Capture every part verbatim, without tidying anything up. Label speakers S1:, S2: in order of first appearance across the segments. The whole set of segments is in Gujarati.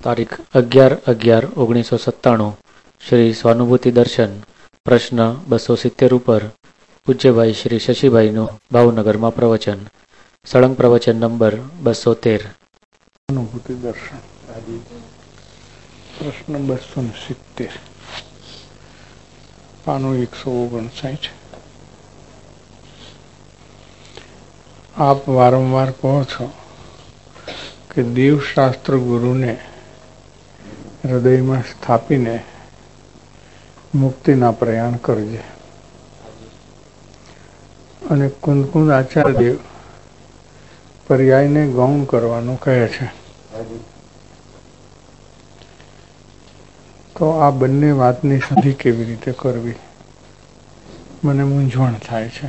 S1: તારીખ અગિયાર અગિયાર ઓગણીસો સત્તાણું શ્રી સ્વાનુભૂતિ દર્શન પ્રશ્ન બસો સિત્તેર ઉપર પૂજ્યભાઈ શ્રી શશીભાઈનું ભાવનગરમાં પ્રવચન સળંગ પ્રવચન નંબર બસો તેર.
S2: અનુભૂતિ દર્શન પ્રશ્ન બસો ને સિત્તેર પાનું એકસો ઓગણસાઠ. આપ વારંવાર કહો છો કે દેવશાસ્ત્ર ગુરુને હૃદયમાં સ્થાપીને મુક્તિના પ્રયાણ કરજે, અને કુંદકુંદ આચાર્ય પર્યાયને ગૌણ કરવાનું કહે છે. તો આ બંને વાતની સંધિ કેવી રીતે કરવી મને મૂંઝવણ થાય છે.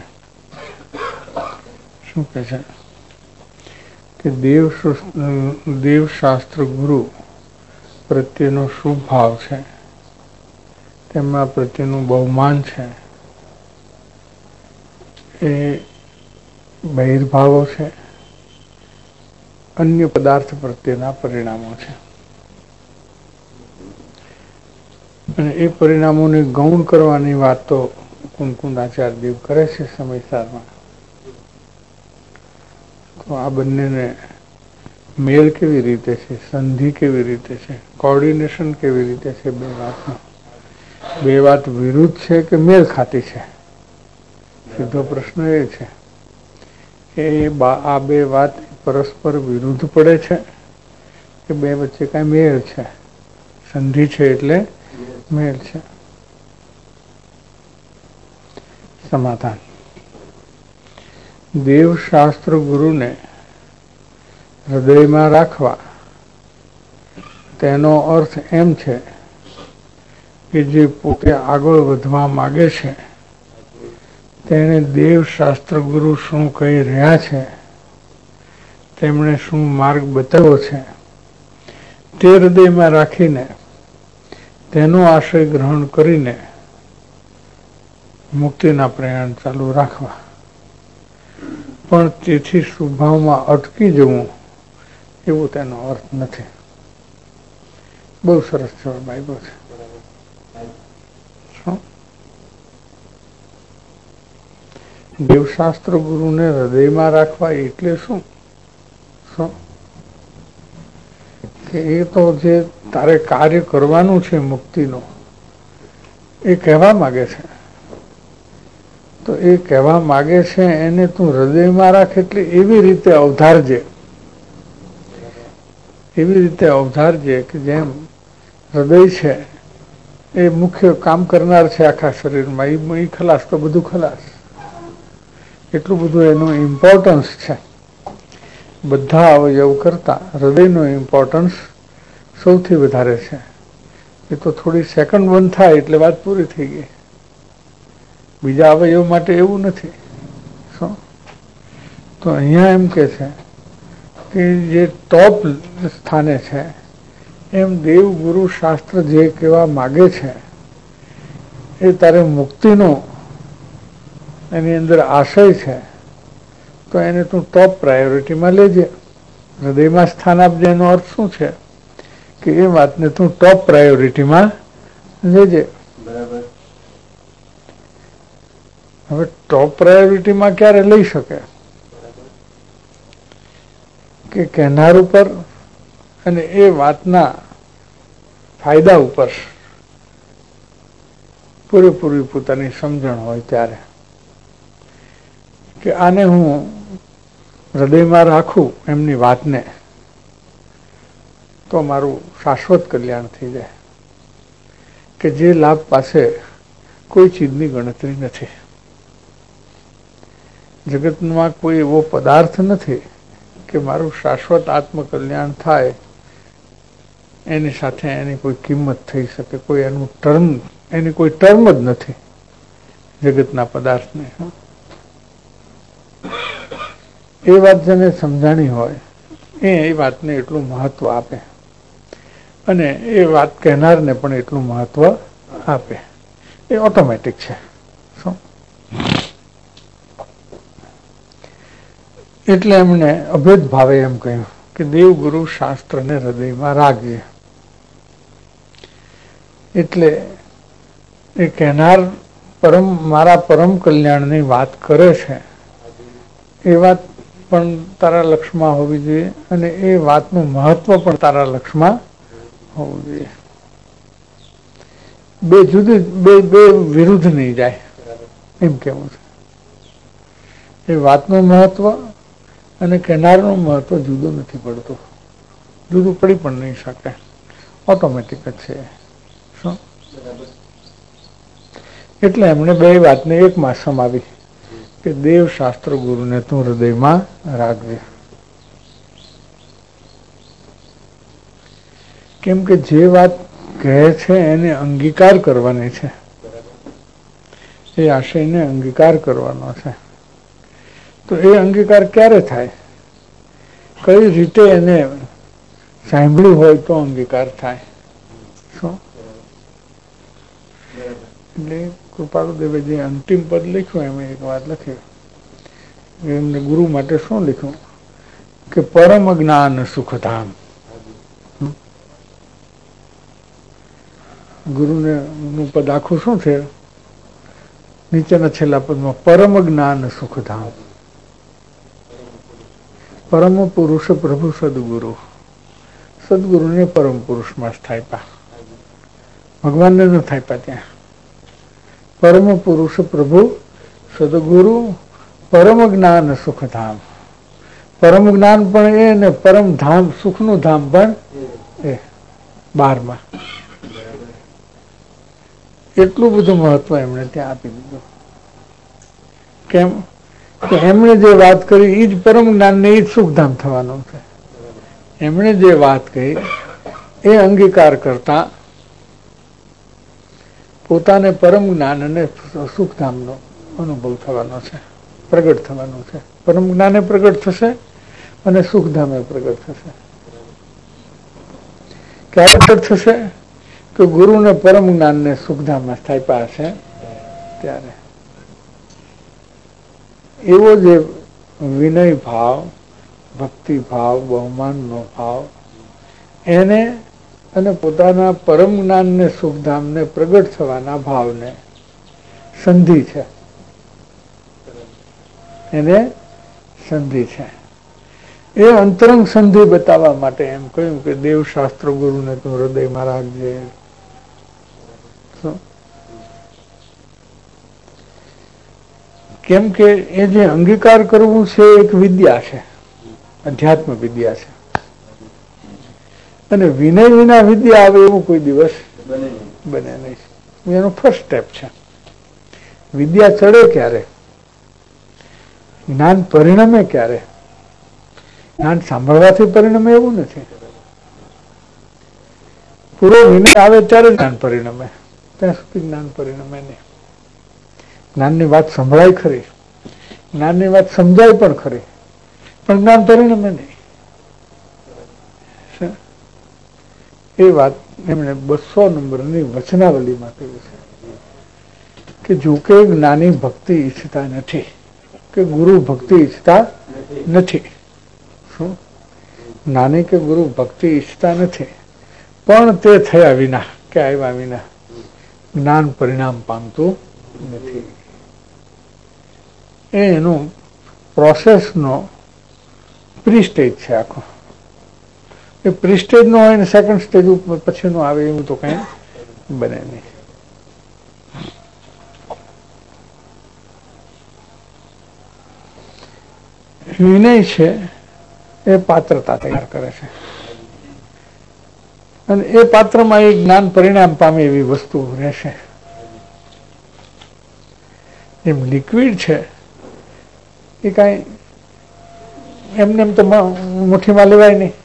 S2: શું કહે છે કે દેવ દેવશાસ્ત્ર ગુરુ પ્રત્યેનો શુભ ભાવ છે, તેમના પ્રત્યેનું બહુમાન છે, એ બહિર્ભાવો છે, અન્ય પદાર્થ પ્રત્યેના પરિણામો છે, અને એ પરિણામોને ગૌણ કરવાની વાત તો કુંદકુંદ આચાર્ય દેવ કરે છે સમયસારમાં. તો આ બંનેને મેળ કેવી રીતે છે, સંધિ કેવી રીતે છે, કોર્ડિનેશન કેવી રીતે છે બે વાતનું? બે વાત વિરુદ્ધ છે કે મેળ ખાતી છે? સીધો પ્રશ્ન એ છે. એ આ બે વાત પરસ્પર વિરુદ્ધ પડે છે કે બે વચ્ચે કઈ મેળ છે? સંધિ છે એટલે મેળ છે. સમાધાન: દેવશાસ્ત્ર ગુરુને હૃદયમાં રાખવા તેનો અર્થ એમ છે કે જે પોતે આગળ વધવા માગે છે તેને દેવશાસ્ત્ર ગુરુ શું કહી રહ્યા છે, તેમણે શું માર્ગ બતાવ્યો છે, તે હૃદયમાં રાખીને તેનો આશય ગ્રહણ કરીને મુક્તિના પ્રયાણ ચાલુ રાખવા. પણ તેથી સ્વભાવમાં અટકી જવું એવું તેનો અર્થ નથી. બહુ સરસ જવાબ આપ્યો છે. દેવશાસ્ત્ર ગુરુને હૃદયમાં રાખવા એટલે શું? શું કે એ તો જે તારે કાર્ય કરવાનું છે મુક્તિનું એ કહેવા માગે છે. તો એ કહેવા માગે છે એને તું હૃદયમાં રાખ, એટલે એવી રીતે અવધારજે એવી રીતે અવધારજે કે જેમ હૃદય છે એ મુખ્ય કામ કરનાર છે આખા શરીરમાં, એ ખલાસ તો બધું ખલાસ. એટલું બધું એનું ઇમ્પોર્ટન્સ છે. બધા અવયવ કરતા હૃદયનું ઇમ્પોર્ટન્સ સૌથી વધારે છે. એ તો થોડી સેકન્ડ બંધ થાય એટલે વાત પૂરી થઈ ગઈ. બીજા અવયવ માટે એવું નથી. શું તો અહીંયા એમ કે છે કે જે ટોપ સ્થાને છે એમ દેવ ગુરુ શાસ્ત્ર જે કહેવા માગે છે એ તારે મુક્તિનો એની અંદર આશય છે, તો એને તું ટોપ પ્રાયોરિટીમાં લેજે. હૃદયમાં સ્થાન આપજે એનો અર્થ શું છે કે એ વાતને તું ટોપ પ્રાયોરિટીમાં લેજે. બરાબર. હવે ટોપ પ્રાયોરિટીમાં ક્યારે લઈ શકે? કે કહેનાર ઉપર અને એ વાતના ફાયદા ઉપર પૂરેપૂરી પોતાની સમજણ હોય ત્યારે, કે આને હું હૃદયમાં રાખું એમની વાતને તો મારું શાશ્વત કલ્યાણ થઈ જાય, કે જે લાભ પાસે કોઈ ચીજની ગણતરી નથી. જગતમાં કોઈ એવો પદાર્થ નથી કે મારું શાશ્વત આત્મકલ્યાણ થાય એની સાથે એની કોઈ કિંમત થઈ શકે. કોઈ એનું ટર્મ એની કોઈ ટર્મ જ નથી જગતના પદાર્થને. એ વાત જેને સમજાણી હોય એ એ વાતને એટલું મહત્વ આપે, અને એ વાત કહેનારને પણ એટલું મહત્વ આપે. એ ઓટોમેટિક છે. શું એટલે એમણે અભેદ ભાવે એમ કહ્યું કે દેવગુરુ શાસ્ત્રને હૃદયમાં રાખજે. એટલે એ કહેનાર પરમ મારા પરમ કલ્યાણની વાત કરે છે એ વાત પણ તારા લક્ષમાં હોવી જોઈએ અને એ વાતનું મહત્વ પણ તારા લક્ષમાં હોવું જોઈએ. બે જુદી બે બે વિરુદ્ધ નહીં જાય એમ કેવું છે. એ વાતનું મહત્વ અને કહેનારનું મહત્વ જુદું નથી પડતું, જુદું પડી પણ નહીં શકે, ઓટોમેટિક જ છે. શું એટલે એમણે બે વાતને એકમાં સમાવી કે દેવ શાસ્ત્ર ગુરુને તું હૃદયમાં રાખજે. કેમ કે જે વાત કહે છે એને અંગીકાર કરવાની છે, એ આશયને અંગીકાર કરવાનો છે. તો એ અંગીકાર ક્યારે થાય, કઈ રીતે એને સાંભળ્યું હોય તો અંગીકાર થાય. શું એટલે કૃપાળુદેવે જે અંતિમ પદ લખ્યું એમ એક વાત લખી, એમને ગુરુ માટે શું લખ્યું કે પરમ જ્ઞાન સુખધામ. ગુરુને નું પદ આખું શું છે, નીચેના છેલ્લા પદમાં પરમ જ્ઞાન સુખધામ. પરમ પુરુષ પ્રભુ સદગુરુ, સદગુરુને પરમ પુરુષમાં સ્થાપ્યા, ભગવાનને ન સ્થાપ્યા. ત્યાં પરમ પુરુષ પ્રભુ સદગુરુ પરમ જ્ઞાન સુખધામ. પરમ જ્ઞાન પણ એ ને પરમ ધામ સુખનું ધામ પણ એ બારમાં. એટલું બધું મહત્વ એમણે ત્યાં આપી દીધું. કેમ કે એમણે જે વાત કરી એ જ પરમ જ્ઞાન ને એ જ સુખધામ થવાનું છે. એમણે જે વાત કહી એ અંગીકાર કરતા પોતાને પરમ જ્ઞાન અને સુખધામનો અનુભવ થવાનો છે, પ્રગટ થવાનું છે. પરમ જ્ઞાને પ્રગટ થશે અને સુખધામે પ્રગટ થશે. ક્યારે પ્રગટ થશે કે ગુરુને પરમ જ્ઞાનને સુખધામમાં સ્થાપ્યા હશે ત્યારે. એવો જે વિનય ભાવ, ભક્તિ ભાવ, બહુમાનનો ભાવ એને અને પોતાના પરમ જ્ઞાનને સુખધામને પ્રગટ થવાના ભાવને સંધિ છે, એને સંધિ છે. એ અંતરંગ સંધિ બતાવવા માટે એમ કહ્યું કે દેવ શાસ્ત્ર ગુરુને તું હૃદયમાં રાખજે. કેમ કે એ જે અંગીકાર કરવું છે એક વિદ્યા છે, અધ્યાત્મ વિદ્યા છે. અને વિનય વિના વિદ્યા આવે એવું કોઈ દિવસ બને નહીં. એનું ફર્સ્ટ સ્ટેપ છે. વિદ્યા ચડે ક્યારે, જ્ઞાન પરિણમે ક્યારે. જ્ઞાન સાંભળવાથી પરિણમે એવું નથી. પૂરો વિનય આવે ત્યારે જ્ઞાન પરિણમે, ત્યાં સુધી જ્ઞાન પરિણમે નહીં. જ્ઞાનની વાત સંભળાય ખરી, જ્ઞાનની વાત સમજાય પણ ખરી, પણ જ્ઞાન પરિણમે નહીં. એ વાત એમણે બસો નંબરની વચનાવલીમાં કહ્યું છે કે જો કે જ્ઞાની ભક્તિ ઈચ્છતા નથી, કે ગુરુ ભક્તિ ઈચ્છતા નથી. શું જ્ઞાની કે ગુરુ ભક્તિ ઈચ્છતા નથી, પણ તે થયા વિના કે આવ્યા વિના જ્ઞાન પરિણામ પામતું નથી. એ એનું પ્રોસેસનો પ્રી સ્ટેજ છે આખો. એ પ્રી સ્ટેજ નો હોય ને સેકન્ડ સ્ટેજ ઉપર પછીનું આવે એવું તો કઈ બને નહીં. વિનય છે એ પાત્રતા તૈયાર કરે છે અને એ પાત્રમાં એ જ્ઞાન પરિણામ પામે એવી વસ્તુ રહેશે. જેમ લિક્વિડ છે એ કઈ એમને એમ તો મુઠ્ઠીમાં લેવાય નહીં,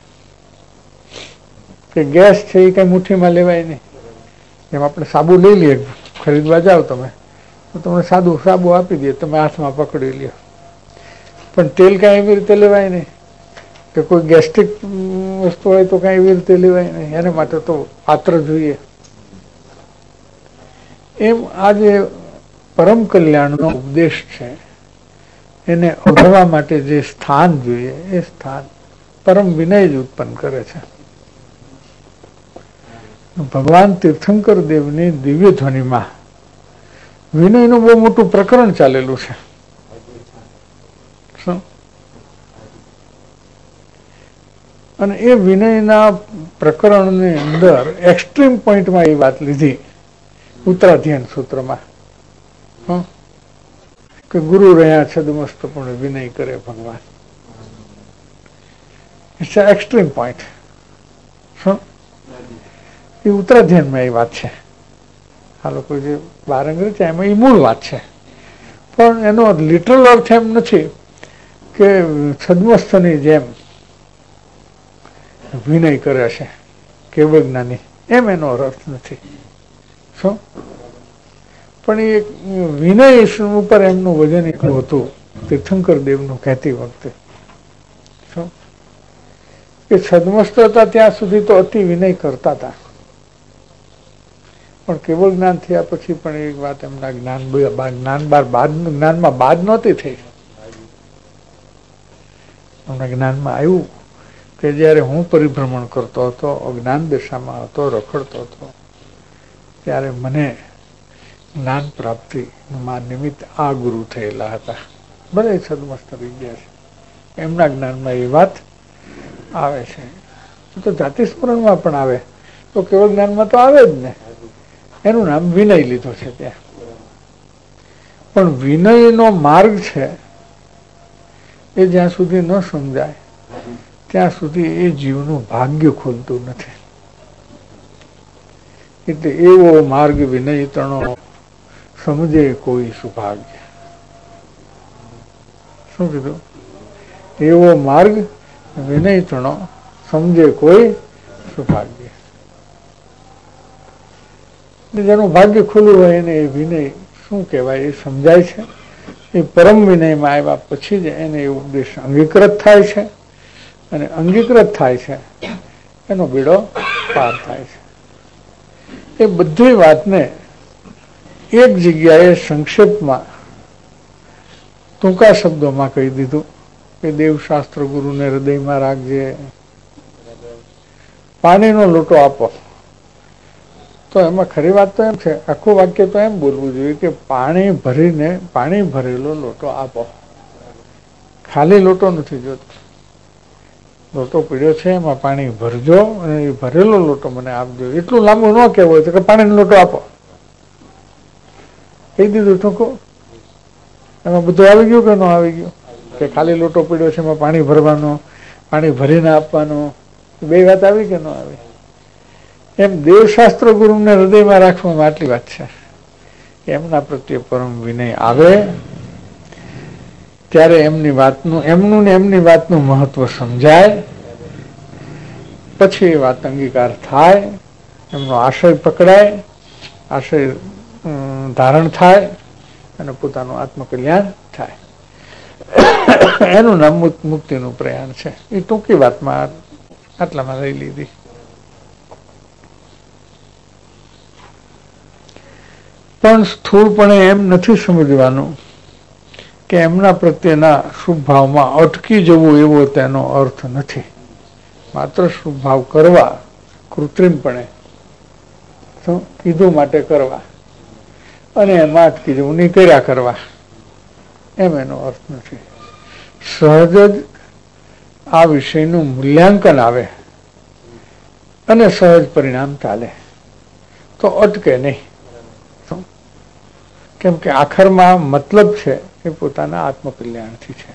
S2: કે ગેસ છે એ કઈ મુઠ્ઠીમાં લેવાય નહીં. જેમ આપણે સાબુ લઈ લઈએ, ખરીદવા જાઓ તમે તો તમને સાદું સાબુ આપી દે, તમે હાથમાં પકડી લ્યો. પણ તેલ કઈ એવી રીતે લેવાય નહીં, કે કોઈ ગેસ્ટ્રિક વસ્તુ હોય તો કઈ એવી રીતે લેવાય નહીં. એને માટે તો પાત્ર જોઈએ. એમ આ જે પરમ કલ્યાણનો ઉપદેશ છે એને ઓઢવા માટે જે સ્થાન જોઈએ એ સ્થાન પરમ વિનય જ ઉત્પન્ન કરે છે. ભગવાન તીર્થંકર દેવની દિવ્ય ધ્વનિમાં વિનયનું બહુ મોટું પ્રકરણ ચાલેલું છે. શું? અને એ વિનયના પ્રકરણની અંદર એક્સ્ટ્રીમ પોઈન્ટમાં એ વાત લીધી ઉત્તરાધ્યાન સૂત્રમાં કે ગુરુ રહ્યા છદમસ્ત પણ વિનય કરે ભગવાન. It's extreme point. શું? એ ઉત્તરાધ્યાનમાં એ વાત છે. આ લોકો જે બાર અંગ્રેજ છે એમાં એ મૂળ વાત છે, પણ એનો લિટરલ અર્થ એમ નથી કે છદ્મસ્થની જેમ વિનય કરે છે કેવળ જ્ઞાની, એમ એનો અર્થ નથી. શું? પણ એ વિનય ઉપર એમનું વજન એટલું હતું તીર્થંકર દેવનું કહેતી વખતે. શું? કે છદ્મસ્ત હતા ત્યાં સુધી તો અતિ વિનય કરતા હતા, પણ કેવળ જ્ઞાન થયા પછી પણ એક વાત એમના જ્ઞાન જ્ઞાન બાર બાદ જ્ઞાનમાં બાદ નહોતી થઈ. એમના જ્ઞાનમાં આવ્યું કે જયારે હું પરિભ્રમણ કરતો હતો, અજ્ઞાન દશામાં હતો, રખડતો હતો, ત્યારે મને જ્ઞાન પ્રાપ્તિમાં નિમિત્ત આ ગુરુ થયેલા હતા. ભલે છદ્મસ્ત રહી ગયા છે, એમના જ્ઞાનમાં એ વાત આવે છે. તો જાતિ સ્મરણમાં પણ આવે તો કેવળ જ્ઞાનમાં તો આવે જ ને. એનું નામ વિનય લીધું છે ત્યાં. પણ વિનયનો માર્ગ છે એ જ્યાં સુધી ન સમજાય ત્યાં સુધી એ જીવનું ભાગ્ય ખોલતું નથી. એટલે એવો માર્ગ વિનય તણો સમજે કોઈ સુભાગ્ય. શું કીધું? એવો માર્ગ વિનય તણો સમજે કોઈ સુભાગ્ય. જેનું ભાગ્ય ખુલ્લું હોય એને એ વિનય શું કહેવાય એ સમજાય છે. એ પરમ વિનયમાં આવ્યા પછી જ એને એ ઉપદેશ અંગીકૃત થાય છે, અને અંગીકૃત થાય છે એનો બીડો પાર થાય છે. એ બધી વાતને એક જગ્યાએ સંક્ષેપમાં ટૂંકા શબ્દોમાં કહી દીધું કે દેવશાસ્ત્ર ગુરુને હૃદયમાં રાખજે, પાણીનો લોટો આપો. તો એમાં ખરી વાત તો એમ છે, આખું વાક્ય તો એમ બોલવું જોઈએ કે પાણી ભરીને પાણી ભરેલો લોટો આપો. ખાલી લોટો નથી જોતો. લોટો પીડ્યો છે એમાં પાણી ભરજો અને એ ભરેલો લોટો મને આપજો. એટલું લાંબુ ન કહેવું હોય તો કે પાણીનો લોટો આપો કહી દીધું ટૂંકું. એમાં બધું આવી ગયું કે ન આવી ગયું? કે ખાલી લોટો પીડ્યો છે એમાં પાણી ભરવાનો, પાણી ભરીને આપવાનો, બે વાત આવી કે ન આવી? એમ દેવશાસ્ત્ર ગુરુને હૃદયમાં રાખવામાં આટલી વાત છે. એમના પ્રત્યે પરમ વિનય આવે ત્યારે એમની વાતનું એમનું ને એમની વાતનું મહત્વ સમજાય, પછી એ વાત અંગીકાર થાય, એમનો આશય પકડાય, આશય ધારણ થાય અને પોતાનું આત્મકલ્યાણ થાય. એનું નામ મુક્તિનું પ્રયાણ છે. એ ટૂંકી વાતમાં આટલામાં લઈ લીધી. પણ સ્થૂળપણે એમ નથી સમજવાનું કે એમના પ્રત્યેના શુભ ભાવમાં અટકી જવું એવો તેનો અર્થ નથી. માત્ર શુભ ભાવ કરવા કૃત્રિમપણે કીધું માટે કરવા અને એમાં અટકી જવું, નહીં કર્યા કરવા, એમ એનો અર્થ નથી. સહજ જ આ વિષયનું મૂલ્યાંકન આવે અને સહજ પરિણામ ચાલે તો અટકે નહીં. કેમ કે આખરમાં મતલબ છે એ પોતાના આત્મકલ્યાણથી છે.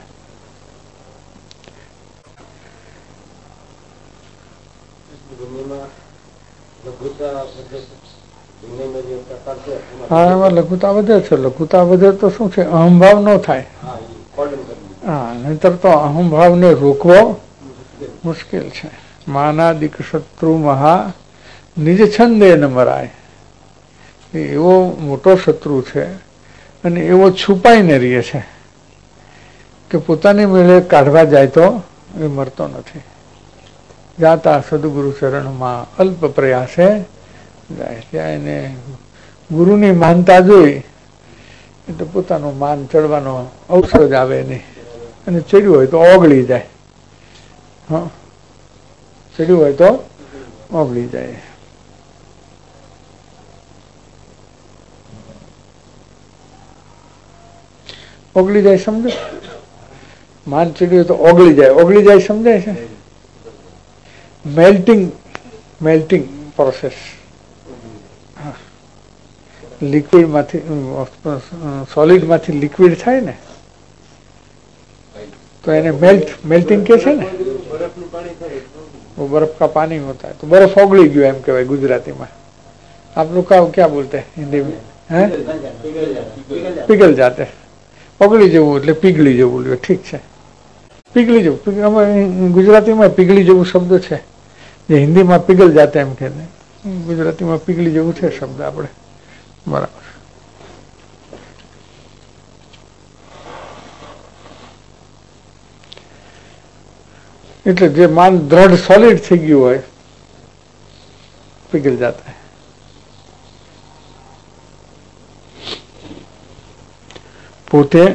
S2: હા, એમાં લઘુતા વધે છે. લઘુતા વધે તો શું છે? અહંભાવ ન થાય. હા, નહીતર તો અહંભાવને રોકવો મુશ્કેલ છે. માનાદિક શત્રુ મહા નિજ છંદે ન મરાય. એવો મોટો શત્રુ છે અને એવો છુપાઈને રહે છે કે પોતાની મેળે કાઢવા જાય તો એ મરતો નથી. જાતા સદગુરુ ચરણમાં અલ્પ પ્રયાસે જાય. ત્યાં એને ગુરુની માનતા જોઈ એટલે પોતાનું માન ચડવાનો અવસર જ આવે નહીં, અને ચડ્યું હોય તો ઓગળી જાય. હા, ચડ્યું હોય તો ઓગળી જાય. ઓગળી જાય, સમજો. માન ચીડ્યું તો ઓગળી જાય, ઓગળી જાય સમજાય છે. Melting melting process. લિક્વિડ માંથી સોલિડ માંથી લિક્વિડ થાય ને તો એને મેલ્ટ મેલ્ટિંગ કે છે ને. वो बर्फ का पानी होता है तो बर्फ ओगली गयो एम कहवाय गुजराती में. आप लोग का क्या बोलते हैं हिंदी में? हैं पिघल जाते. ओगली जવું એટલે પીગળી જવું લ્યો. ઠીક છે, પીગળી જવું. ગુજરાતીમાં પીગળી જવું શબ્દ છે, જે હિન્દીમાં પીગલ જાતે એમ કે ગુજરાતીમાં પીગળી જવું છે શબ્દ આપણે. બરાબર. એટલે જે માન દ્રઢ સોલિડ થઈ ગયું હોય પીગલ જાતા હૈ. પોતે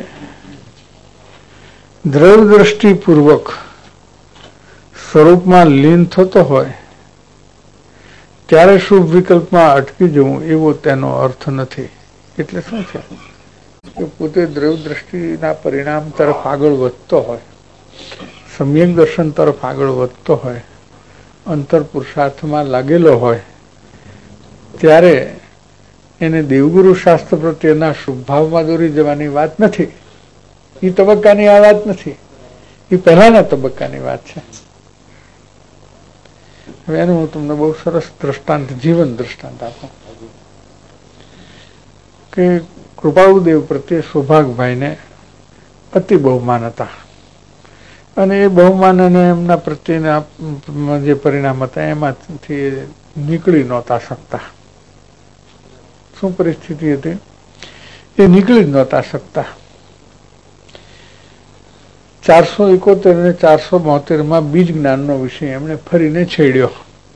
S2: દ્રવ દ્રષ્ટિપૂર્વક સ્વરૂપમાં લીન થતો હોય ત્યારે શુભ વિકલ્પમાં અટકી જવું એવો તેનો અર્થ નથી. એટલે શું છે કે પોતે દ્રવ દ્રષ્ટિના પરિણામ તરફ આગળ વધતો હોય, સમ્યક દર્શન તરફ આગળ વધતો હોય, અંતર પુરુષાર્થમાં લાગેલો હોય ત્યારે એને દેવગુરુ શાસ્ત્ર પ્રત્યેના શુભ ભાવમાં દોરી જવાની વાત નથી. એ તબક્કાની આ વાત નથી, એ પહેલાના તબક્કાની વાત છે. હવે એનું હું તમને બહુ સરસ દ્રષ્ટાંત, જીવન દ્રષ્ટાંત આપું કે કૃપાળુદેવ પ્રત્યે સૌભાગભાઈને અતિ બહુમાન હતા અને એ બહુમાન અને એમના પ્રત્યેના જે પરિણામ હતા એમાંથી નીકળી નહોતા શકતા. શું પરિસ્થિતિ હતી? એ નીકળી જ નહોતા શકતા. ચારસો એકોતેર ને ચારસો બોતેર માં બીજ જ્ઞાનનો વિષય એમણે ફરીને છેડ્યો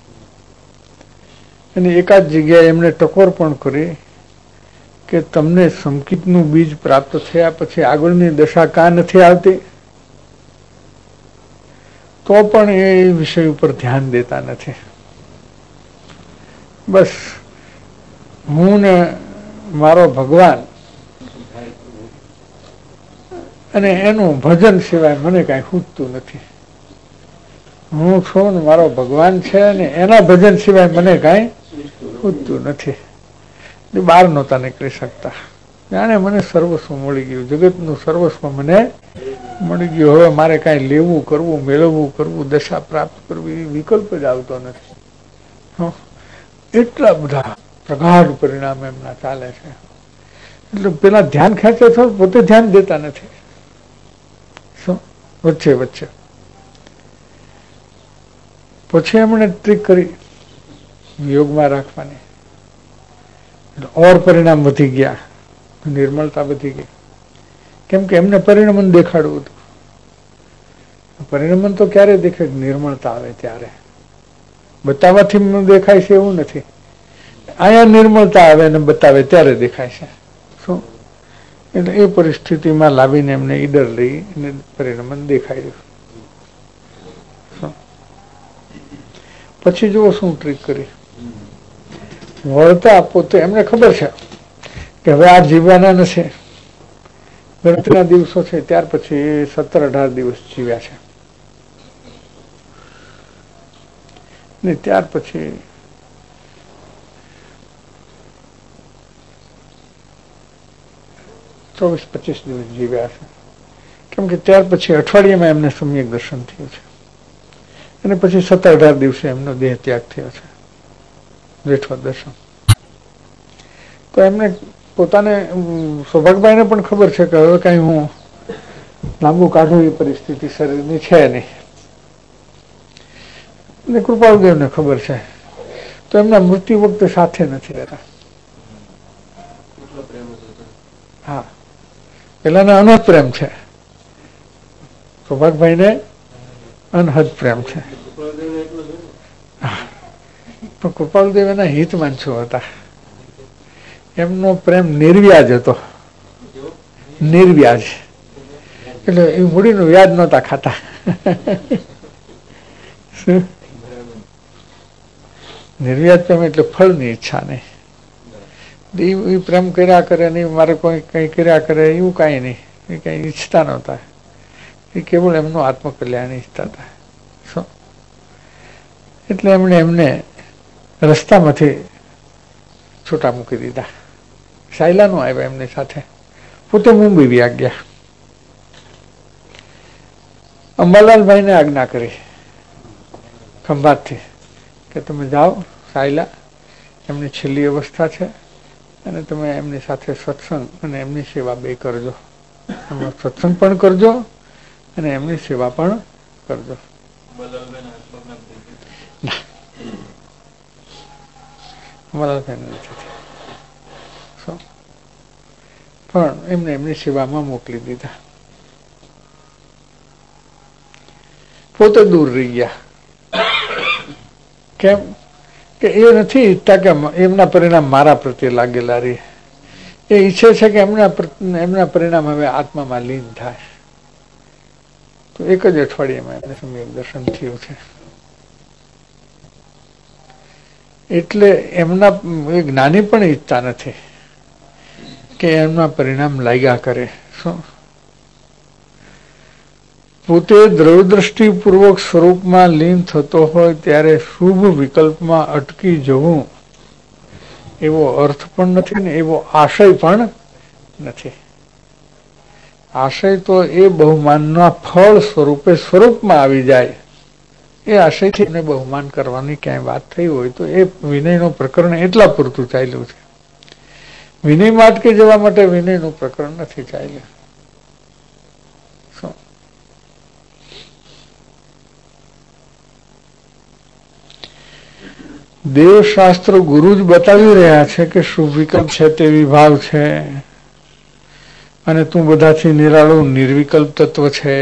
S2: અને એકાદ જગ્યાએ એમણે ટકોર પણ કરી કે તમને સંકિતનું બીજ પ્રાપ્ત થયા પછી આગળની દશા કાં નથી આવતી? તો પણ એ વિષય ઉપર ધ્યાન દેતા નથી. બસ હું ને મારો ભગવાન અને એનું ભજન સિવાય મને કાંઈ ખૂટતું નથી. હું છું ને મારો ભગવાન છે ને એના ભજન સિવાય મને કાંઈ ખૂટતું નથી. બહાર નહોતા નીકળી શકતા. જાણે મને સર્વસ્વ મળી ગયું, જગતનું સર્વસ્વ મને મળી ગયું. હવે મારે કાંઈ લેવું કરવું, મેળવવું કરવું, દશા પ્રાપ્ત કરવી વિકલ્પ જ આવતો નથી. એટલા બધા પ્રગાઢ પરિણામ એમના ચાલે છે. એટલે પેલા ધ્યાન ખેંચે છો, પોતે ધ્યાન દેતા નથી. શું વચ્ચે વચ્ચે પછી એમણે ટ્રીક કરી યોગમાં રાખવાની, ઓર પરિણામ વધી ગયા, નિર્મળતા વધી ગઈ. કેમ કે એમને પરિણમન દેખાડવું હતું. પરિણમન તો ક્યારે દેખાય? નિર્મળતા આવે ત્યારે. બતાવવાથી દેખાય છે એવું નથી. અહીંયા નિર્મળતા આવે ને બતાવે ત્યારે દેખાય છે. શું? એટલે એ પરિસ્થિતિમાં લાવીને એમને ઈડર લઈ અને પરિણમન દેખાડ્યું. પછી જુઓ શું ટ્રીક કરી. વળતા પોતે એમને ખબર છે કે હવે આ જીવવાના નથી, ગણતરીના દિવસો છે. ત્યાર પછી સત્તર અઢાર દિવસ જીવ્યા છે ને ત્યાર પછી ચોવીસ પચીસ દિવસ જીવ્યા છે. કેમ કે ત્યાર પછી અઠવાડિયામાં એમને સમ્યક દર્શન થયું છે અને પછી સત્તર અઢાર દિવસે એમનો દેહ ત્યાગ થયો છે, જેઠવા દર્શન. તો એમને પોતાને સૌભાગભાઈને પણ ખબર છે કે હવે કઈ હું લાંબુ કાઢું એ પરિસ્થિતિ શરીરની છે નહીં. અને કૃપાળુદેવને ખબર છે, તો એમના મૃત્યુ વખતે સાથે નથી રહેતા. હા, પેલાના અનહદ પ્રેમ છે, સૌભાગભાઈને અનહદ પ્રેમ છે. પણ કૃપાળુદેવ એના હિત માનસો હતા. એમનો પ્રેમ નિર્વ્યાજ હતો, નિર્વ્યાજ. એટલે એ મૂડીનું વ્યાજ નહોતા ખાતા. નિર્વ્યાજ પ્રેમ એટલે ફળની ઈચ્છા નહીં. એ પ્રેમ કર્યા કરે નહીં, મારે કોઈ કઈ કર્યા કરે એવું કાંઈ નહીં. એ કઈ ઈચ્છતા નહોતા, એ કેવળ એમનું આત્મકલ્યાણ ઈચ્છતા હતા. શું એટલે એમણે એમને રસ્તામાંથી છૂટા મૂકી દીધા. સાયલા નો આવ્યા એમની સાથે, પોતે મુંબઈ વ્યા ગયા. અંબાલાલભાઈને આજ્ઞા કરી ખંભાતથી કે તમે જાઓ સાયલા, એમની છેલ્લી અવસ્થા છે અને તમે એમની સાથે સત્સંગ અને એમની સેવા બે કરજો. એમનો સત્સંગ પણ કરજો અને એમની સેવા પણ કરજો. પણ એમને એમની સેવામાં મોકલી દીધા. પોતે દૂર રહી ગયા. કેમ કે એ નથી ઈચ્છતા કે એમના પરિણામ મારા પ્રત્યે લાગેલા રહે. એ ઈચ્છે છે કે એમના એમના પરિણામ હવે આત્મામાં લીન થાય. તો એક જ અઠવાડિયામાં એમને સમ્યક દર્શન થયું છે. એટલે એમના એ જ્ઞાની પણ ઈચ્છતા નથી કે એમના પરિણામ લાગ્યા કરે. શું પોતે દ્રવદ્રષ્ટિપૂર્વક સ્વરૂપમાં લીન થતો હોય ત્યારે શુભ વિકલ્પમાં અટકી જવું એવો અર્થ પણ નથી ને એવો આશય પણ નથી. આશય તો એ બહુમાનના ફળ સ્વરૂપે સ્વરૂપમાં આવી જાય, એ આશયથી એને બહુમાન કરવાની ક્યાંય વાત થઈ હોય તો એ વિનયનું પ્રકરણ એટલા પૂરતું ચાલ્યું છે. વિનયમાં અટકી જવા માટે વિનયનું પ્રકરણ નથી ચાલ્યું. શું દેવશાસ્ત્ર ગુરુ જ બતાવી રહ્યા છે કે શુભ વિકલ્પ છે તે વિભાવ છે અને તું બધાથી નિરાળું નિર્વિકલ્પ તત્વ છે.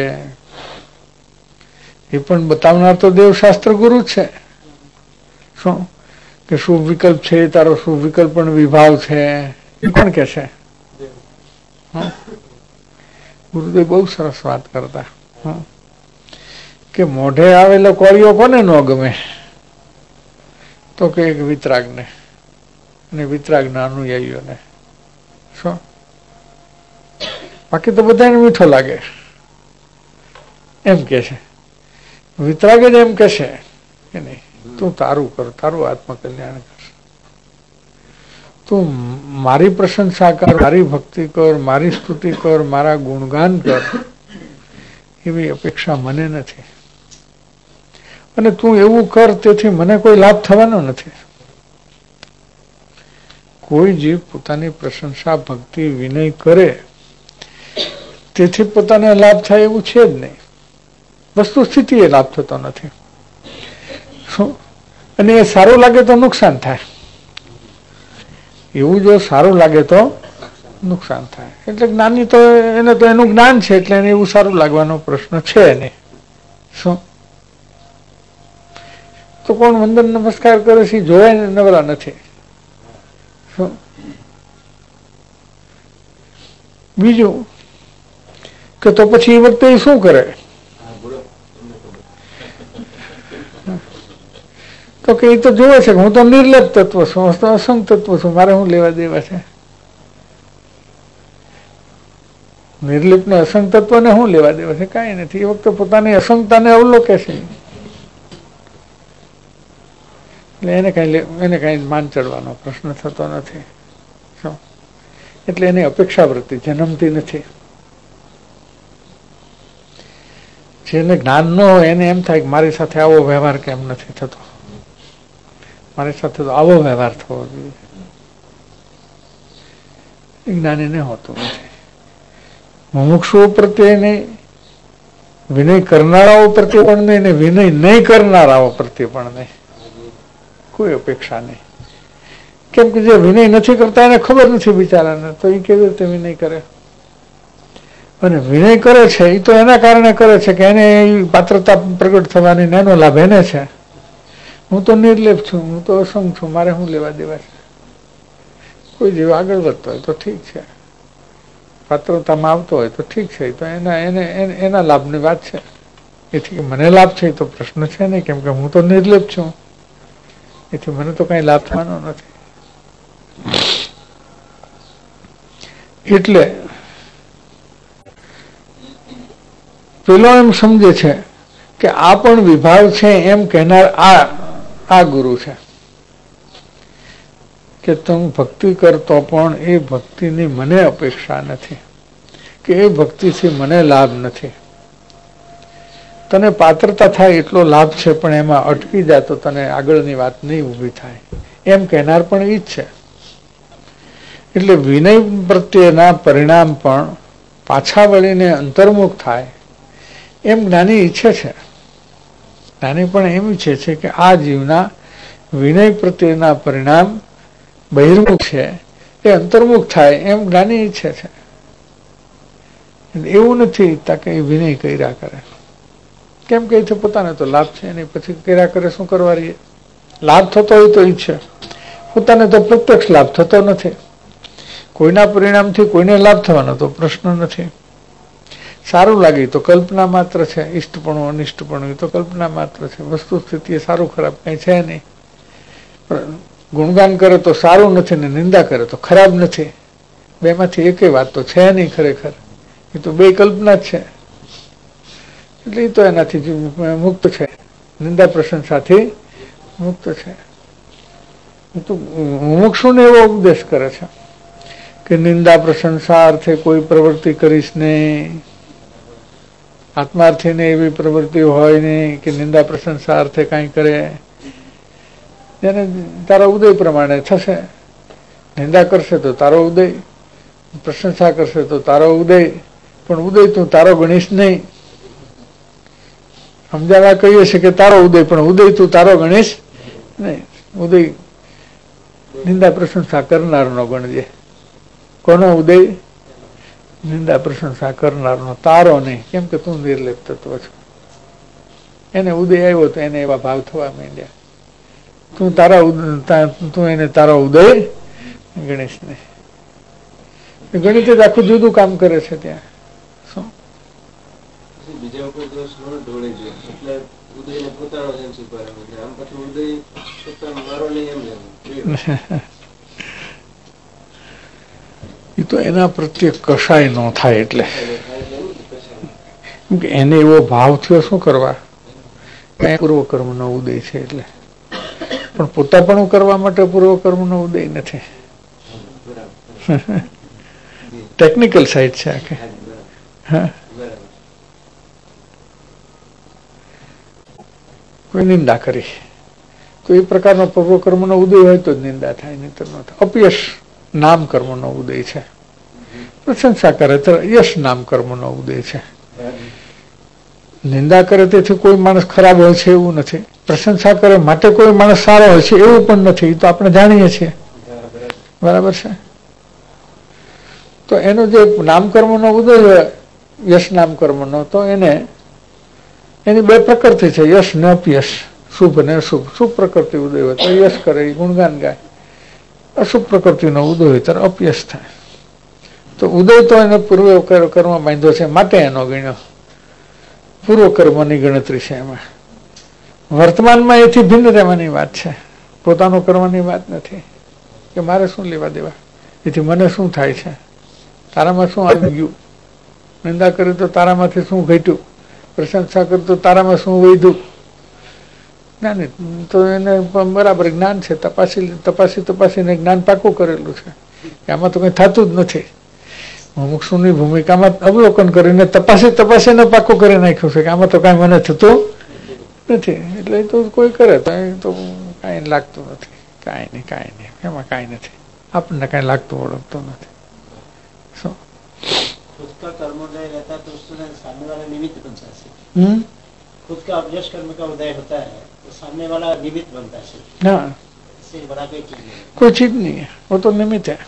S2: એ પણ બતાવનાર તો દેવશાસ્ત્ર ગુરુ જ છે. શું કે શુભ વિકલ્પ છે, તારો શુભ વિકલ્પ પણ વિભાવ છે. એ કોણ કે છે? ગુરુદેવ બહુ સરસ વાત કરતા કે મોઢે આવેલો કોળિયો કોને ન ગમે? તો કે એક વિતરાગને અને વિતરાગના અનુયાયીઓને. શું બાકી તો બધાને મીઠો લાગે એમ કે છે. વિતરાગ જ એમ કે છે કે નહીં, તું તારું કર, તારું આત્મકલ્યાણ કર, તું મારી પ્રશંસા કર, મારી ભક્તિ કર, મારી સ્તુતિ કર, મારા ગુણગાન કર, એવી અપેક્ષા મને નથી. અને તું એવું કર તેથી મને કોઈ લાભ થવાનો નથી. કોઈ જીવ પોતાની પ્રશંસા ભક્તિ વિનય કરે તેથી પોતાને લાભ થાય એવું છે જ નહીં. વસ્તુ સ્થિતિ એ લાભ થતો નથી. શું અને એ સારું લાગે તો નુકસાન થાય. એવું જો સારું લાગે તો નુકસાન થાય. એટલે જ્ઞાની તો એને તો એનું જ્ઞાન છે એટલે એને એવું સારું લાગવાનો પ્રશ્ન છે નહીં. શું તો કોણ વંદન નમસ્કાર કરે છે જોવાય નવરા નથી. શું બીજું કે તો પછી એ વખતે શું કરે? તો કે એ તો જોવે છે કે હું તો નિર્લેપ તત્વ છું, હું તો અસંગ તત્વ છું, મારે શું લેવા દેવા છે? નિર્લિપ ને અસંગ તત્વ ને શું લેવા દેવા છે? કઈ નથી. એ વખતે પોતાની અસંગતાને અવલોકે છે. એટલે એને કઈ એને કઈ માન ચડવાનો પ્રશ્ન થતો નથી. શું એટલે એની અપેક્ષા વૃત્તિ જન્મતી નથી. જેને જ્ઞાન ન હોય એને એમ થાય કે મારી સાથે આવો વ્યવહાર કેમ નથી થતો, મારી સાથે તો આવો વ્યવહાર થવો જોઈએ. જ્ઞાનીને હોતું નથી. મુમુક્ષુઓ પ્રત્યે નહીં, વિનય કરનારાઓ પ્રત્યે પણ નહીં, ને વિનય નહીં કરનારાઓ પ્રત્યે પણ નહીં, કોઈ અપેક્ષા નહીં. કેમ કે જે વિનય નથી કરતા એને ખબર નથી બિચારાને, તો એ કેવી રીતે વિનય કરે? અને વિનય કરે છે એ તો એના કારણે કરે છે કે એને પાત્રતા પ્રગટ થવાની એનો લાભ એને છે. હું તો નિર્લેપ છું, હું તો અસંગ છું, મારે શું લેવા દેવા છે? કોઈ જીવ આગળ વધતો હોય તો ઠીક છે, પાત્રતામાં આવતો હોય તો ઠીક છે, તો એના એને એના લાભની વાત છે. એથી મને લાભ છે તો પ્રશ્ન છે નહીં, કેમ કે હું તો નિર્લેપ છું, એથી મને તો કઈ લાભ થવાનો નથી. એટલે પેલો એમ સમજે છે કે આ પણ વિભાવ છે એમ કહેનાર આ આ ગુરુ છે કે તું ભક્તિ કરતો પણ એ ભક્તિની મને અપેક્ષા નથી, કે એ ભક્તિથી મને લાભ નથી. તને પાત્રતા થાય એટલો લાભ છે, પણ એમાં અટકી જાય તો તને આગળની વાત નહીં ઊભી થાય, એમ કહેનાર પણ ઈ જ છે. એટલે વિનય પ્રત્યેના પરિણામ પણ પાછા વળીને અંતર્મુખ થાય એમ જ્ઞાની ઈચ્છે છે. જ્ઞાની પણ એમ ઈચ્છે છે કે આ જીવના વિનય પ્રત્યેના પરિણામ બહિર્મુખ છે એ અંતર્મુખ થાય એમ જ્ઞાની ઈચ્છે છે. એવું નથી ઈચ્છતા કે એ વિનય કર્યા કરે, કેમ કે છે પોતાને તો લાભ છે નહીં, પછી કર્યા કરે શું કરવા રહીએ? લાભ થતો હોય તો ઈચ્છે, પોતાને તો પ્રત્યક્ષ લાભ થતો નથી. કોઈના પરિણામથી કોઈને લાભ થવાનો તો પ્રશ્ન નથી. સારું લાગે તો કલ્પના માત્ર છે, ઈષ્ટપણું અનિષ્ટપણું તો કલ્પના માત્ર છે. વસ્તુ સ્થિતિ એ સારું ખરાબ કઈ છે નહીં. ગુણગાન કરે તો સારું નથી ને નિંદા કરે તો ખરાબ નથી, બેમાંથી એકેય વાત તો છે નહીં ખરેખર, એ તો બે કલ્પના જ છે. એટલે એ તો એનાથી મુક્ત છે, નિંદા પ્રશંસાથી મુક્ત છે. એ તો મુમુક્ષુને એવો ઉપદેશ કરે છે કે નિંદા પ્રશંસા અર્થે કોઈ પ્રવૃત્તિ કરીશ નહીં, આત્માર્થીને એવી પ્રવૃત્તિ હોય નહીં કે નિંદા પ્રશંસા અર્થે કાંઈ કરે, એને તારા ઉદય પ્રમાણે થશે. નિંદા કરશે તો તારો ઉદય, પ્રશંસા કરશે તો તારો ઉદય, પણ ઉદય તું તારો ગણીશ નહીં. સમજાવવા કહીએ છીએ કે તારો ઉદય, પણ ઉદય તું તારો ગણીશ નહીં. ઉદય નિંદા પ્રશંસા કરનારનો ગણજે. કોનો ઉદય? નિંદા પ્રશંસા કરનારનો, તારો નહીં, કેમ કે તું નિર્લેપ તત્વ છો. એને ઉદય આવ્યો તો એને એવા ભાવ થવા માંડ્યા. તું તારા તું એને તારો ઉદય ગણીશ નહીં. ગણિત જ આખું જુદું કામ કરે છે ત્યાં. શું
S3: બીજા ઉપર દોષ ન ઢોળે જોઈએ, એટલે ઉદયને પોતાનો જેમ સ્વીકારે, આમ પછી ઉદય પોતાનો મારો નહીં એમ લેવું.
S2: એ તો એના પ્રત્યે કશાય ન થાય, એટલે એને એવો ભાવ થયો શું કરવા? પૂર્વકર્મ નો ઉદય છે એટલે, પણ પોતાપણું કરવા માટે પૂર્વકર્મ નો ઉદય નથી. ટેકનિકલ સાઈડ છે આખે. હા, કોઈ નિંદા કરી તો એ પ્રકારનો પૂર્વકર્મ નો ઉદય હોય તો જ નિંદા થાય, નહીં તો ન થાય. અપયશ નામ કર્મ નો ઉદય છે, પ્રશંસા કરે તો યશ નામ કર્મ નો ઉદય છે. નિંદા કરે તેથી કોઈ માણસ ખરાબ હોય છે એવું નથી, પ્રશંસા કરે માટે કોઈ માણસ સારો હોય છે એવું પણ નથી. તો આપણે જાણીએ છીએ, બરાબર છે. તો એનો જે નામકર્મ નો ઉદય હોય, યશ નામ કર્મ નો, તો એને એની બે પ્રકૃતિ છે, યશ ને અપયશ, શુભ ને અશુભ. શુભ પ્રકૃતિ ઉદય હોય તો યશ કરે, એ ગુણગાન ગાય. અશુભ પ્રકૃતિનો ઉદય હોય ત્યારે અપયશ થાય. તો ઉદય તો એને પૂર્વ કર્મ બાંધ્યો છે માટે એનો ગણ્યો, પૂર્વ કર્મની ગણતરી છે એમાં. વર્તમાનમાં એથી ભિન્ન રહેવાની વાત છે, પોતાનો કરવાની વાત નથી કે મારે શું લેવા દેવા, એથી મને શું થાય છે, તારામાં શું આવી ગયું. નિંદા કરી તો તારામાંથી શું ઘટ્યું, પ્રશંસા કરી તો તારામાં શું વધ્યું. જ્ઞાની તો એને બરાબર જ્ઞાન છે, તપાસી તપાસી તપાસીને જ્ઞાન પાકું કરેલું છે કે આમાં તો કઈ થતું જ નથી. મુમુક્ષુની ભૂમિકામાં અવલોકન કરીને તપાસી તપાસીને પાકું કરી નાખ્યું છે કે આમાં તો કાંઈ મને થતું નથી. એટલે તો કોઈ કરે તો એ તો કાંઈ લાગતું નથી, કાંઈ નહીં કાંઈ નહીં, એમાં કાંઈ નથી, આપણને કાંઈ લાગતું ઓળખતું નથી. શું
S4: खुद का कर्म उदय रहता है तो उसमें सामने वाला निमित्त बनता है.
S2: हम्म
S4: खुद का अभ्यास कर्म का उदय होता है तो सामने वाला निमित्त बनता है.
S2: हाँ,
S4: इससे बड़ा कोई चीज नहीं,
S2: कोई चीज नहीं है, वो तो निमित्त है.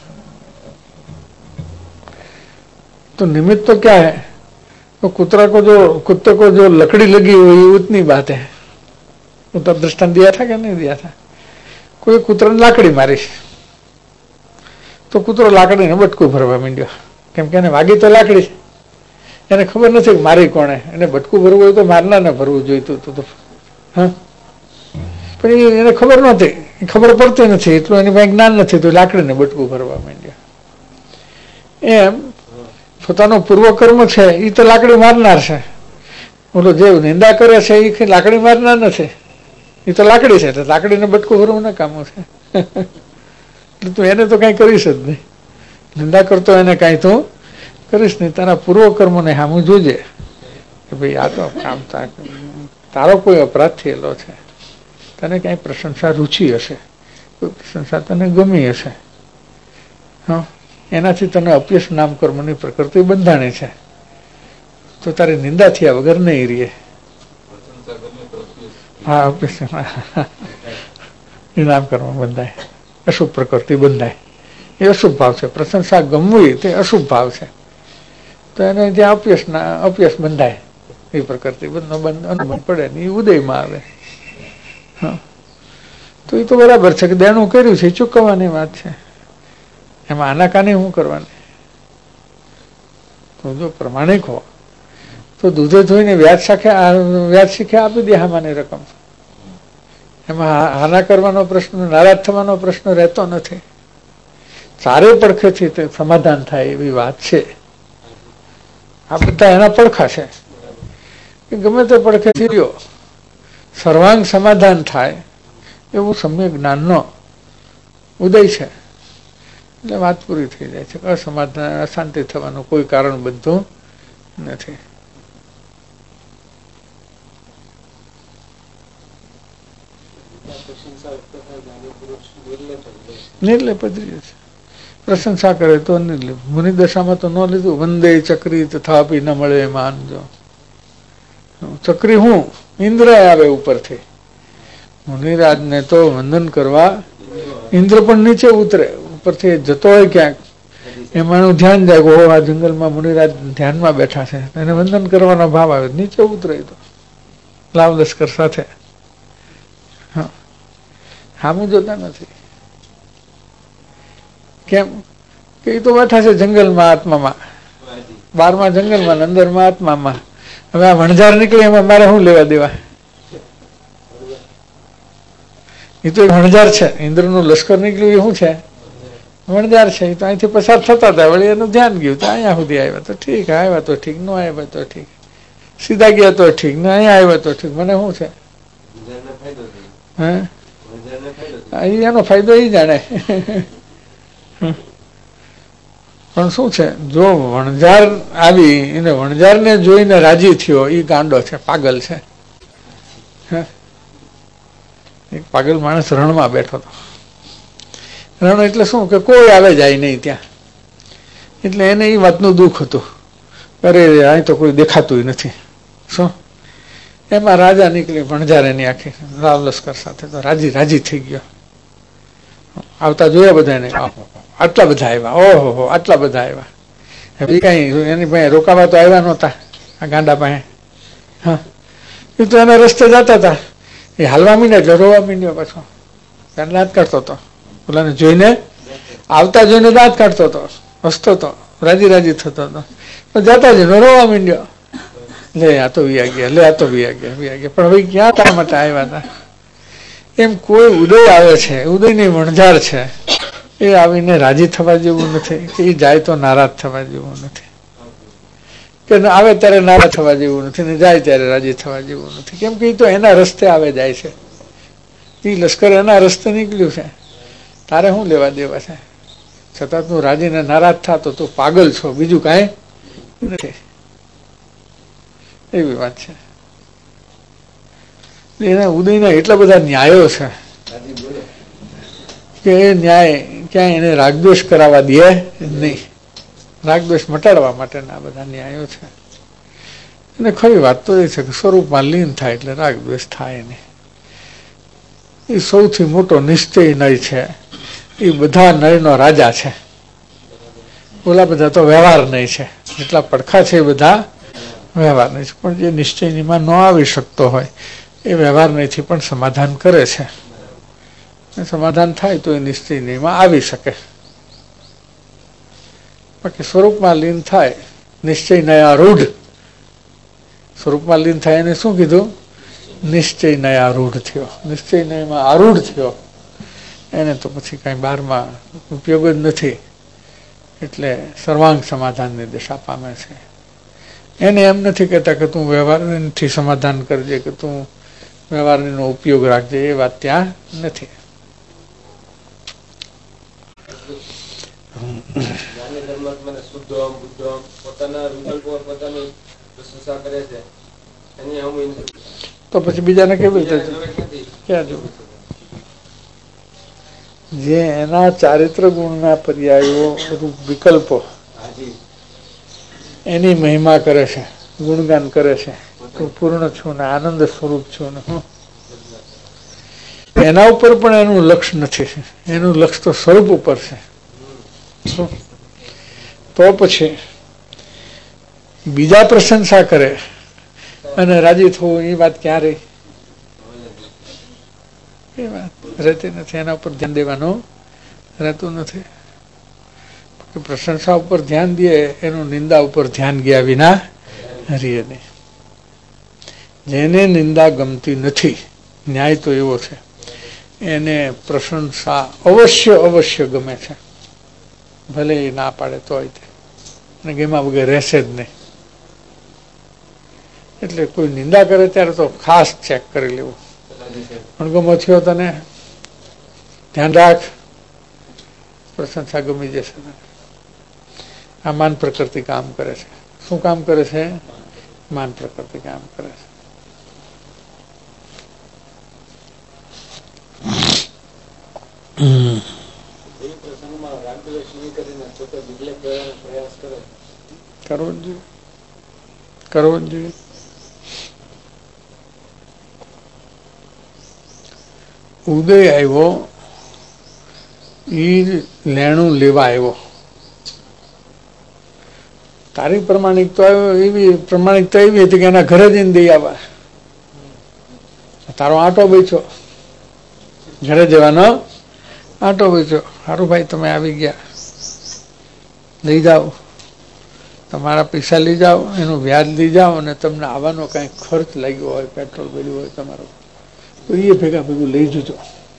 S2: तो निमित्त तो क्या है? तो कुतरा को जो कुत्ते को जो लकड़ी लगी हुई उतनी बात है. वो तो दृष्टांत दिया था क्या नहीं दिया था? કોઈ કૂતરાને લાકડી મારીશ તો કૂતરો લાકડીને બટકું ભરવા માંડ્યો, કેમ કે એને વાગી તો લાકડી, એને ખબર નથી કે મારી કોણે. એને બટકું ભરવું હોય તો મારનારને ભરવું જોઈતું હતું. હા, પણ એને ખબર નહોતી, ખબર પડતી નથી, એટલું એની પાસે જ્ઞાન નથી, તો લાકડીને બટકું ભરવા માંડ્યા. એમ પોતાનો પૂર્વકર્મ છે એ તો લાકડી મારનાર છે, ઓલો જે નિંદા કરે છે એ લાકડી મારનાર નથી, એ તો લાકડી છે એટલે લાકડીને બટકું ભરવું ના કામો છે. એટલે તું એને તો કઈ કરીશ જ નહીં, નિંદા કરતો એને કઈ તું કરીશ નહીં. તારા પૂર્વ કર્મોને સામું જોજે કે ભાઈ આ તો કામ તારો કોઈ અપરાધ થયેલો છે, તને કઈ પ્રશંસા રુચિ હશે, કોઈ પ્રશંસા તને ગમી હશે, હા એનાથી તને અપ્યશ નામ કર્મની પ્રકૃતિ બંધાણી છે, તો તારી નિંદા થયા વગર નહીં રહીએ. હા અપ્યશ નામ કર્મ બંધાય, અશુભ પ્રકૃતિ બંધાય, એ અશુભ ભાવ છે. પ્રશંસા ગમવી તે અશુભ ભાવ છે, તો એને ત્યાં અપ્યશ ના અપ્યશ બંધાય, એ પ્રકૃતિ બંધ બંધ અનુબંધ પડે ને એ ઉદયમાં આવે. હા તો એ તો બરાબર છે કે દેણું કર્યું છે ચૂકવવાની વાત છે, એમાં આનાકાની શું કરવાની. તો જો પ્રમાણિક હો તો દૂધે ધોઈને વ્યાજ શાખે વ્યાજ શીખે આપી દે હામાની રકમ, એમાં હાના કરવાનો પ્રશ્ન, નારાજ થવાનો પ્રશ્ન રહેતો નથી. ચારે પડખેથી તે સમાધાન થાય એવી વાત છે. આ બધા એના પડખા છે કે ગમે તે પડખેથી રહ્યો સર્વાંગ સમાધાન થાય એવું સમ્યક જ્ઞાનનો ઉદય છે. એટલે વાત પૂરી થઈ જાય છે. અસમાધાન અશાંતિ થવાનું કોઈ કારણ બનતું નથી. નિર્લેપ જ રહે છે. પ્રશંસા કરે તો નિર્લેપ. મુનિ દશામાં તો ન લીધું, વંદે ચક્રી તથાપી ન મળે માનજો. ચક્રી હું ઇન્દ્ર આવે ઉપરથી, મુનિરાજ ને તો વંદન કરવા ઇન્દ્ર પણ નીચે ઉતરે, ઉપરથી જતો હોય ક્યાંક, એમાંનું ધ્યાન જાય કે આ જંગલમાં મુનિરાજ ધ્યાનમાં બેઠા છે, એને વંદન કરવાનો ભાવ આવે, નીચે ઉતરે તો લાવ લશ્કર સાથે. હા હામું જોતા નથી. કેમ કે એ તો બેઠા છે જંગલમાં આત્મામાં, બારમાં જંગલમાં અંદરમાં આત્મામાં. હવે આ વણઝાર નીકળે એમાં મારે શું લેવા દેવા? એ તો વણઝાર છે, ઇન્દ્રનું લશ્કર નીકળ્યું એ શું છે? વણઝાર છે. એ તો અહીંથી પસાર થતા હતા, વળી એનું ધ્યાન ગયું તો અહીંયા સુધી આવ્યા તો ઠીક, આવ્યા તો ઠીક, ન આવ્યા તો ઠીક, સીધા ગયા તો ઠીક, ને અહીંયા આવ્યા તો ઠીક, મને શું છે? હે એનો ફાયદો એ જાણે. પણ શું છે, જો વણઝાર આવી એને વણઝારને જોઈને રાજી થયો એ ગાંડો છે, પાગલ છે. એક પાગલ માણસ રણમાં બેઠો હતો. રણ એટલે શું કે કોઈ આવે જાય નહીં ત્યાં, એટલે એને એ વાતનું દુઃખ હતું, અરે અહીં તો કોઈ દેખાતું નથી. શું એમાં રાજા નીકળી વણઝાર એની આખી રાવ લશ્કર સાથે, તો રાજી રાજી થઈ ગયો. આવતા જોયા બધાને, આટલા બધા આવ્યા, ઓહો હો આટલા બધા આવ્યા. એ કઈ એની પાસે રોકાવા તો આવ્યા નહોતા આ ગાંડા પાસે. હા એ તો એના રસ્તે જતા હતા, એ હાલવા મીને એટલે રોવા મીંડ્યો પાછો, એને દાંત કાઢતો હતો. ઓલાને જોઈને આવતા જોઈને દાંત કાઢતો હતો, હસતો હતો, રાજી રાજી થતો હતો. પણ જતા જઈને રોવા મીંડ્યો, લે આ તો વિયા ગયા, લે આ તો વિયા ગયા, વિયા ગયા. પણ હવે ક્યાં તારા માટે આવ્યા હતા? એમ કોઈ ઉદય આવે છે, ઉદયની વણઝાર છે, એ આવીને રાજી થવા જેવું નથી, કે એ જાય તો નારાજ થવા જેવું નથી, કે આવે ત્યારે નારાજ થવા જેવું નથી, ને જાય ત્યારે રાજી થવા જેવું નથી. કેમ કે એ તો એના રસ્તે આવે જાય છે, એ લશ્કર એના રસ્તે નીકળ્યું છે, તારે શું લેવા દેવા છે? છતાં તું રાજીને નારાજ થતો તું પાગલ છો, બીજું કાંઈ નથી. એવી વાત છે. એના ઉદયના એટલા બધા ન્યાયો છે કે એ ન્યાય ક્યાંય એને રાગદ્વેષ કરાવવા દે નહીં. રાગદ્વેષ મટાડવા માટેના બધા ન્યાયો છે. અને ખરી વાત તો એ છે કે સ્વરૂપમાં લીન થાય એટલે રાગદ્વેષ થાય નહીં. એ સૌથી મોટો નિશ્ચય નય છે, એ બધા નયનો રાજા છે. ઓલા બધા તો વ્યવહાર નય છે, જેટલા પડખા છે એ બધા વ્યવહાર નહીં છે. પણ જે નિશ્ચયનીમાં ન આવી શકતો હોય એ વ્યવહાર નહીંથી પણ સમાધાન કરે છે. સમાધાન થાય તો એ નિશ્ચયનીમાં આવી શકે. બાકી સ્વરૂપમાં લીન થાય, નિશ્ચય નયારૂઢ, સ્વરૂપમાં લીન થાય એને શું કીધું? નિશ્ચય નયારૂઢ થયો. નિશ્ચય નયમાં આરૂઢ થયો એને તો પછી કઈ બારમાં ઉપયોગ જ નથી. એટલે સર્વાંગ સમાધાનની દિશા પામે છે. એને એમ નથી કહેતા કે તું વ્યવહારથી સમાધાન કરજે, કે તું વ્યવહારનો ઉપયોગ રાખજે, એ વાત ત્યાં નથી. તો પછી બીજાને કેવી રીતે ક્યાં જવું? જે એના ચારિત્ર ગુણના પર્યાયો રૂપ વિકલ્પો એની મહિમા કરે છે, ગુણગાન કરે છે, તું પૂર્ણ છું ને આનંદ સ્વરૂપ છું ને હું, એના ઉપર પણ એનું લક્ષ્ય નથી. એનું લક્ષ્ય તો સ્વરૂપ ઉપર છે. તો પછી બીજા પ્રશંસા કરે અને રાજી થવું, એ વાત ક્યાં રહી? એ વાત રહેતી નથી. એના ઉપર ધ્યાન દેવાનું રહેતું નથી. પ્રશંસા ઉપર ધ્યાન દે એનું નિંદા ઉપર ધ્યાન ગયા વિના રહે નહીં. જેને નિંદા ગમતી નથી, ન્યાય તો એવો છે, એને પ્રશંસા અવશ્ય અવશ્ય ગમે છે, ભલે એ ના પાડે તોય તે, અને ગેમા વગર રહેશે જ નહીં. એટલે કોઈ નિંદા કરે ત્યારે તો ખાસ ચેક કરી લેવું. અણગમો થયો તને, ધ્યાન રાખ, પ્રશંસા ગમી જશે. આ માન પ્રકૃતિ કામ કરે છે. શું કામ કરે છે? માન પ્રકૃતિ કામ કરે છે. કરવો જ જોઈએ, કરવો જ જોઈએ. ઉદય આવ્યો, ઈ લેણું લેવા આવ્યો. તારી પ્રમાણિકતા આવ્યો, એવી પ્રમાણિકતા એવી હતી કે એના ઘરે જઈને દઈ આવવા. તારો આટો બેચ્યો, ઘરે જવાનો આટો બેચ્યો. સારું ભાઈ, તમે આવી ગયા, લઈ જાઓ, તમારા પૈસા લઈ જાઓ, એનું વ્યાજ લઈ જાઓ, અને તમને આવવાનો કઈ ખર્ચ લાગ્યો હોય, પેટ્રોલ ભર્યું હોય તમારો, તો એ ભેગા ભેગું લઈ જજો,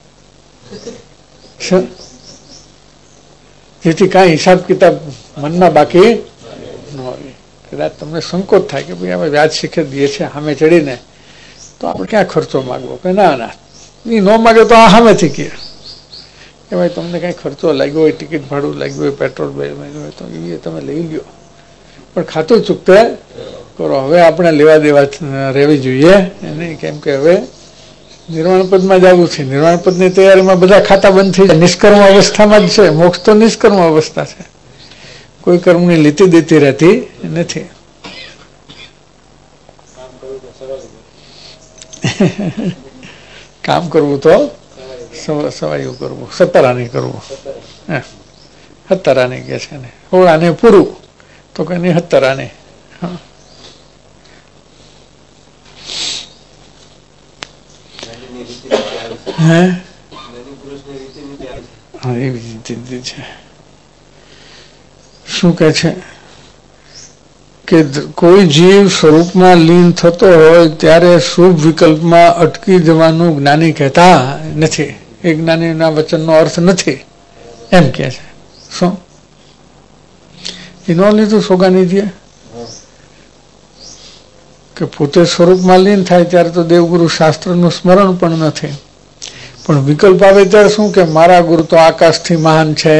S2: જેથી કાંઈ હિસાબ કિતાબ મનમાં બાકી ન હોય. કદાચ તમને સંકોચ થાય કે ભાઈ અમે વ્યાજ શીખે દઈએ છીએ સામે ચડીને, તો આપણે ક્યાં ખર્ચો માગવો? કે ના ના, એ ન માગે તો આ સામેથી કહે કે ભાઈ તમને કાંઈ ખર્ચો લાગ્યો હોય, ટિકિટ ભાડું લાગ્યું હોય, પેટ્રોલ લાગ્યું હોય, તો એ તમે લઈ લ્યો, પણ ખાતું ચૂકતે કરો. હવે આપણે લેવા દેવા રહેવી જોઈએ નહીં, કેમ કે હવે નિર્વાણ પદમાં જ આવવું છે. નિર્વાણ પદની તૈયારીમાં બધા ખાતા બંધ થઈ જાય. નિષ્કર્મ અવસ્થામાં જ છે. મોક્ષ તો નિષ્કર્મ અવસ્થા છે, કોઈ કર્મની લીતી દેતી રહેતી નથી. કામ કરવું તો સવાયું કરવું, સત્તરાની કરવું. સત્તરાની કે છે ને, હોળાને પૂરું તો કઈ નહીં, સત્તરાની. હા, હે હા, એવી રીતે છે. શું કે છે કે કોઈ જીવ સ્વરૂપમાં લીન થતો હોય ત્યારે શુભ વિકલ્પમાં અટકી જવાનું જ્ઞાની કહેતા નથી. એ જ્ઞાનીના વચનનો અર્થ નથી એમ કે છે. શું એ ન લીધું સોગાનીજીએ કે પોતે સ્વરૂપમાં લીન થાય ત્યારે તો દેવગુરુ શાસ્ત્રનું સ્મરણ પણ નથી, પણ વિકલ્પ આવે ત્યારે શું કે મારા ગુરુ તો આકાશથી મહાન છે,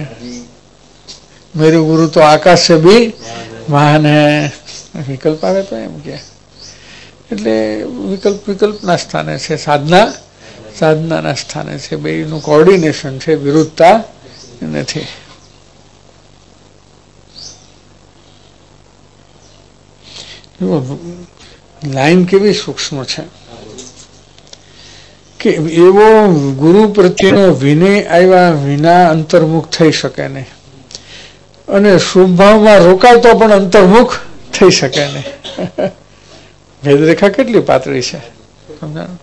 S2: મેરું ગુરુ તો આકાશ से भी મહાન હૈ. વિકલ્પ આવે તો એમ કે, એટલે વિકલ્પ વિકલ્પના સ્થાને છે, સાધના સાધનાના સ્થાને છે. બેયનું કોર્ડિનેશન છે, વિરુદ્ધતા નથી. લાઈન કેવી સૂક્ષ્મ છે કે એવો ગુરુ પ્રત્યેનો વિનય આવ્યા વિના અંતર્મુખ થઈ શકે નહીં, અને શુભ ભાવમાં રોકાતો પણ અંતર્મુખ થઈ શકે નહીં. ભેદરેખા કેટલી પાતળી છે સમજાણું?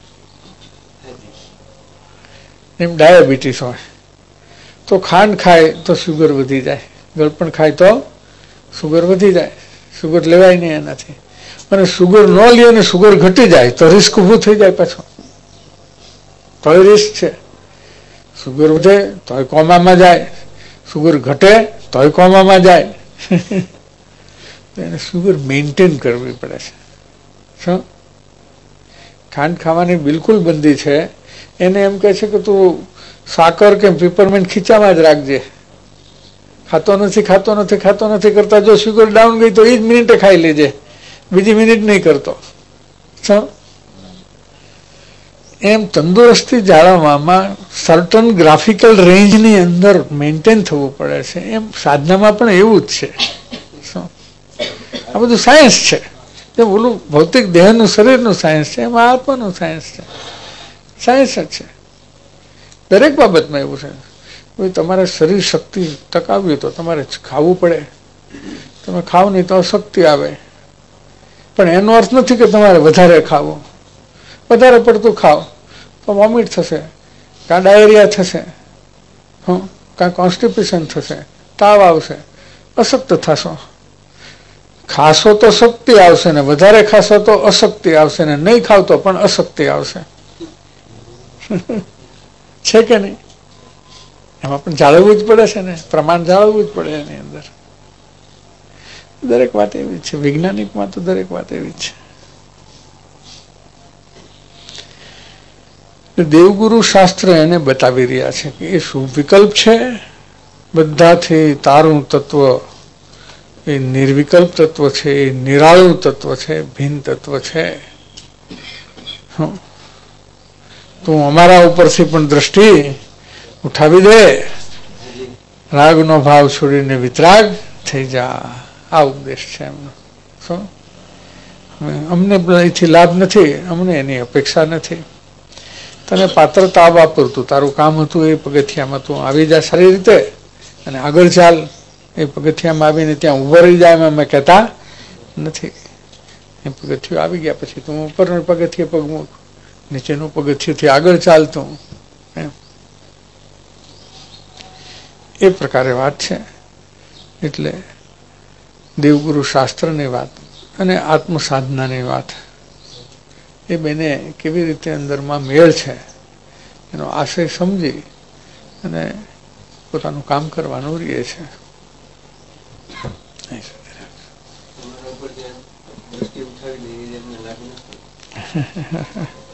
S2: એમ ડાયાબિટીસ હોય તો ખાંડ ખાય તો શુગર વધી જાય, ગળપણ ખાય તો શુગર વધી જાય, શુગર લેવાય નહીં એનાથી. અને શુગર ન લે અને શુગર ઘટી જાય તો રિસ્ક ઊભું થઈ જાય પાછું, તો રિસ્ક છે. શુગર વધે તોય કોમામાં જાય, શુગર ઘટે તોય કોમામાં જાય. એને શુગર મેન્ટેન કરવી પડે છે. શું ખાંડ ખાવાની બિલકુલ બંધી છે. એને એમ કહે છે કે તું સાકર કે પેપરમેન્ટ ખીચામાં જ રાખજે, ખાતો નથી ખાતો નથી ખાતો નથી કરતા જો શુગર ડાઉન ગઈ તો એ જ મિનિટે ખાઈ લેજે, બીજી મિનિટ નહીં કરતો. શું એમ તંદુરસ્તી જાળવવામાં સર્ટન ગ્રાફિકલ રેન્જની અંદર મેન્ટેન થવું પડે છે. એમ સાધનામાં પણ એવું જ છે. શું આ બધું સાયન્સ છે. જેમ ઓલું ભૌતિક દેહનું શરીરનું સાયન્સ છે, એમાં આત્માનું સાયન્સ છે. સાયન્સ જ છે દરેક બાબતમાં. એવું છે તમારે શરીર શક્તિ ટકાવવી તો તમારે ખાવું પડે. તમે ખાવ નહીં તો અશક્તિ આવે. પણ એનો અર્થ નથી કે તમારે વધારે ખાવું. વધારે પડતું ખાવ તો વોમિટ થશે, કાં ડાયરિયા થશે, હં કાં કોન્સ્ટિપેશન થશે, તાવ આવશે, અશક્ત થશો. ખાશો તો શક્તિ આવશે ને વધારે ખાશો તો અશક્તિ આવશે ને નહીં ખાવ તો પણ અશક્તિ આવશે. છે કે નહીં? એમાં પણ જાળવવું જ પડે છે ને, પ્રમાણ જાળવવું જ પડે એની અંદર. દરેક વાત એવી છે. વૈજ્ઞાનિકમાં તો દરેક વાત એવી છે. દેવગુરુ શાસ્ત્ર એને બતાવી રહ્યા છે કે એ શું વિકલ્પ છે. બધાથી તારું તત્વ એ નિર્વિકલ્પ તત્વ છે, એ નિરાળું તત્વ છે, ભિન્ન તત્વ છે. તું અમારા ઉપરથી પણ દ્રષ્ટિ ઉઠાવી દે, રાગનો ભાવ છોડીને વિતરાગ થઈ જા. આ ઉપદેશ છે એમનો. શું અમને એથી લાભ નથી, અમને એની અપેક્ષા નથી. તને પાત્રતા વાપરતું તારું કામ હતું એ પગથિયામાં તું આવી જા સારી રીતે અને આગળ ચાલ. એ પગથિયામાં આવીને ત્યાં ઉભો રહી જાય એમ અમે કહેતા નથી. એ પગથિયું આવી ગયા પછી તું ઉપરનું પગથિયે પગ મૂક, નીચેનું પગથિયુંથી આગળ ચાલતું. એમ એ પ્રકારે વાત છે. એટલે દેવગુરુ શાસ્ત્રની વાત અને આત્મ સાધનાની વાત એ બેને કેવી રીતે અંદરમાં મેળ છે એનો આશય સમજી અને પોતાનું કામ કરવાનું રહે છે.
S3: દ્રષ્ટિ ઉઠાવી દે એમને લાગે નથી.